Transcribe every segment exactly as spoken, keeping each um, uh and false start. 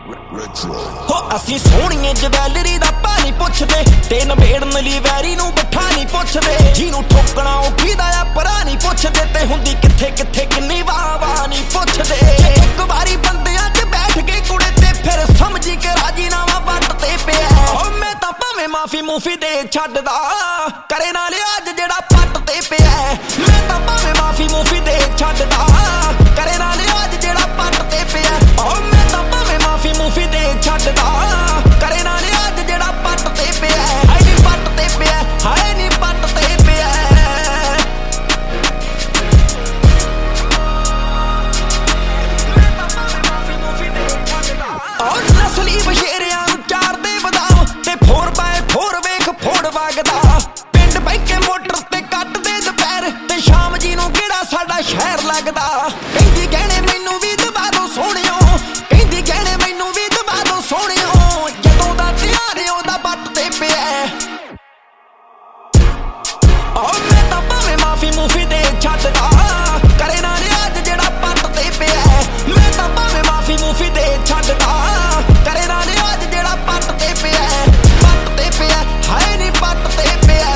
हो असी सोहणीए जवैलरी दा पानी पुछदे ते नबेड़न लई वैरी नूं बिठा नहीं पुछदे जिन्नू ठोकना ओ किहदा आ परा नहीं पुछदे ते हुंदी किथे किथे किन्नी वाह वाह नहीं पुछदे एक बारी बंदियां च बैठ के कुड़े ते फिर समझी के राजीनामा वट ते पिया ओ मैं तां भावें माफी मूफी दे छड्डदा करे ना लिहाज जेड़ा पट ते पिया मैं तां भावें माफी मूफी दे छड्डदा करे ना लिहाज जेड़ा पट ते पिया ओ मैं तां भावें माफी मूफी दे छड्डदा करे ना लिहाज जेड़ा पट ते पिया हाय नी पट ते पिया हाय नी पट ते पिया ओ नस्ली बशेरियां नूं चार दे बदाम ते फोर बाय फोर वेख फोड़ वगदा पिंड बैके मोटर ते कट दे दुपहर ते शाम जी नूं किहड़ा साडा शहर लगदा कहंदी गहणे मैनू भी दबा दो सोहणियो कहंदी गहणे मैनू भी दबा दो सोहणियो जदों दा ध्यान ओहदा बट ते पिया ओ मैं तां भावें माफी मूफी दे छड्डदा करे ना लिहाज जेड़ा पट ते पिया मैं तां भावें माफी मूफी दे छड्डदा करे ना लिहाज जेड़ा पट ते पिया पट ते पिया हाय नी पट ते पिया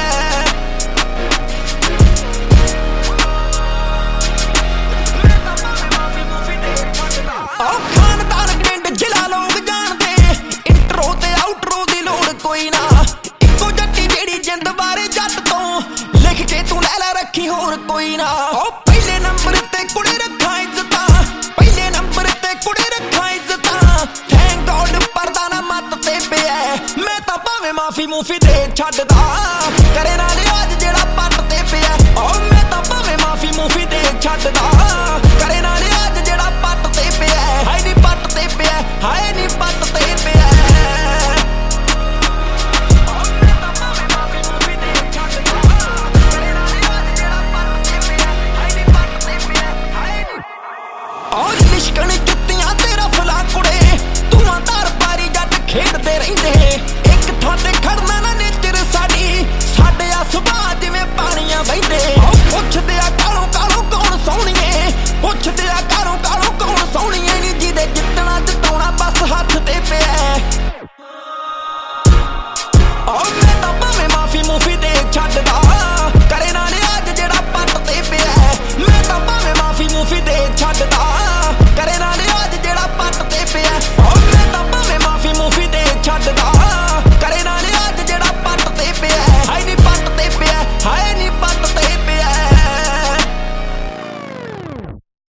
ओ खानदान पिंड जिला लोग जानदे इंट्रो ते आउट्रो दी लोड़ कोई ना इक्को जट्टी जेड़ी जिंद बारे जट तो लिख के तू लै लै रखी होर कोई ना ओ पहले नंबर ते कुड़े रखा इज्जतां पहले नंबर ते कुड़े रखा इज्जतां थैंक गॉड पर्दा ना मत ते पिया मैं तां भावें माफी मूफी दे छड्डदा करे ना लिहाज जेड़ा पट ते पिया ओ मैं तां भावें माफी मूफी दे छड्डदा